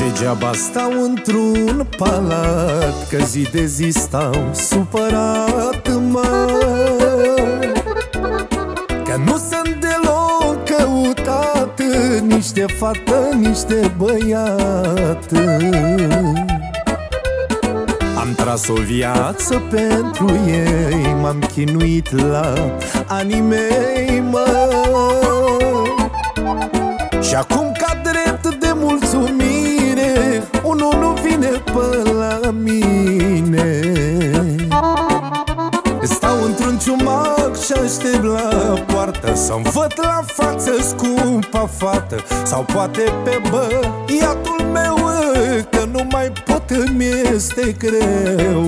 Degeaba stau într-un palat, că zi de zi stau supărat, mă, că nu sunt deloc căutat, nici de fată, nici de băiat. Am tras o viață pentru ei, m-am chinuit la anii mei, mă, și acum ca drept de mulțumire unul nu vine pe la mine. Stau într-un ciumac și aștept la poartă să-mi văd la față scumpa fată, sau poate pe băiatul meu, că nu mai pot, îmi este greu.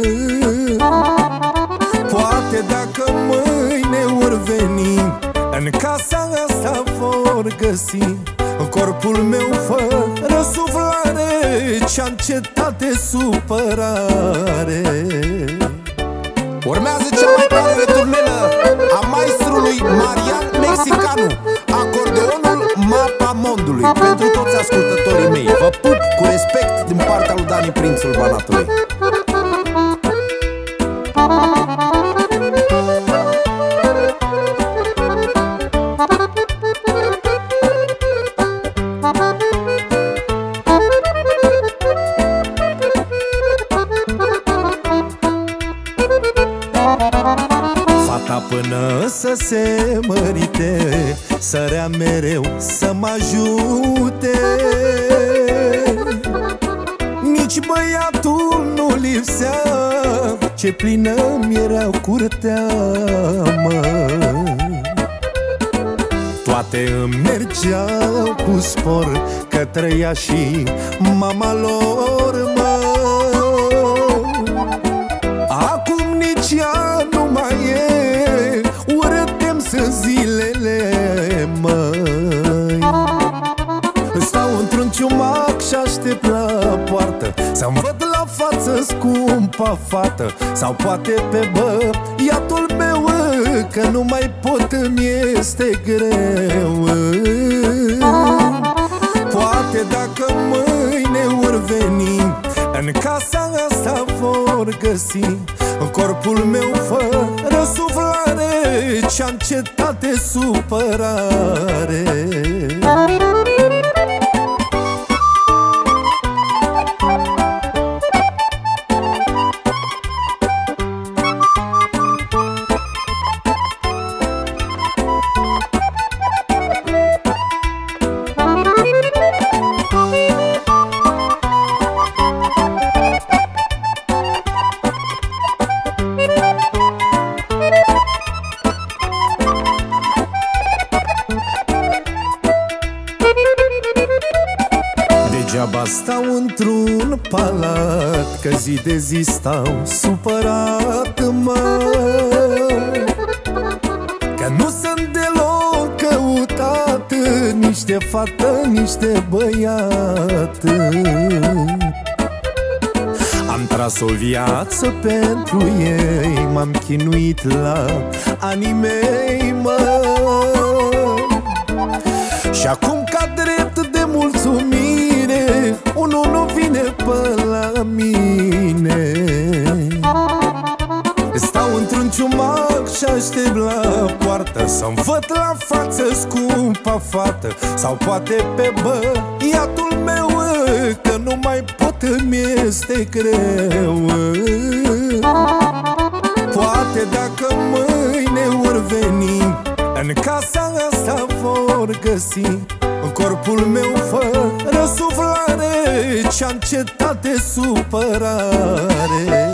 Poate dacă mâine vor veni, în casa asta vor găsi în corpul meu fără suflare ce-a încetat de supărare. Urmează cea mai tare returnelă a maestrului Marian Mexicanu, acordeonul Mapamondului. Pentru toți ascultătorii mei, vă pup cu respect din partea lui Dani, prințul Banatului. Fata până să se mărite sărea mereu să mă ajute, nici băiatul nu lipsea, ce plină mi-era curtea, mă. Toate îmi mergeau cu spor, că trăia și mama lor, mă. Acum nici ea nu mai e, urâtem sunt zilele, măi. Stau într-un ciumac și aștept la poartă să-mi văd la față scumpa fată, sau poate pe băiatul meu, că nu mai pot, îmi este greu. Poate dacă mâine vor veni, în casa asta vor găsi în corpul meu fără suflare ce-a încetat de supărare. Degeaba stau într-un palat, că zi de zi stau supărat, mă, că nu sunt deloc căutat, nici de fată, nici de băiat. Am tras o viață pentru ei, m-am chinuit la anii mei, mă, și acum ca drept de mulțumire unul nu vine pe la mine. Stau într-un ciumac și aștept la poartă să-mi văd la față scumpa fată, sau poate pe băiatul meu, că nu mai pot, îmi este greu. Poate dacă mâine vor veni, în casa asta vor găsi în corpul meu fără suflare ce-a încetat de supărare.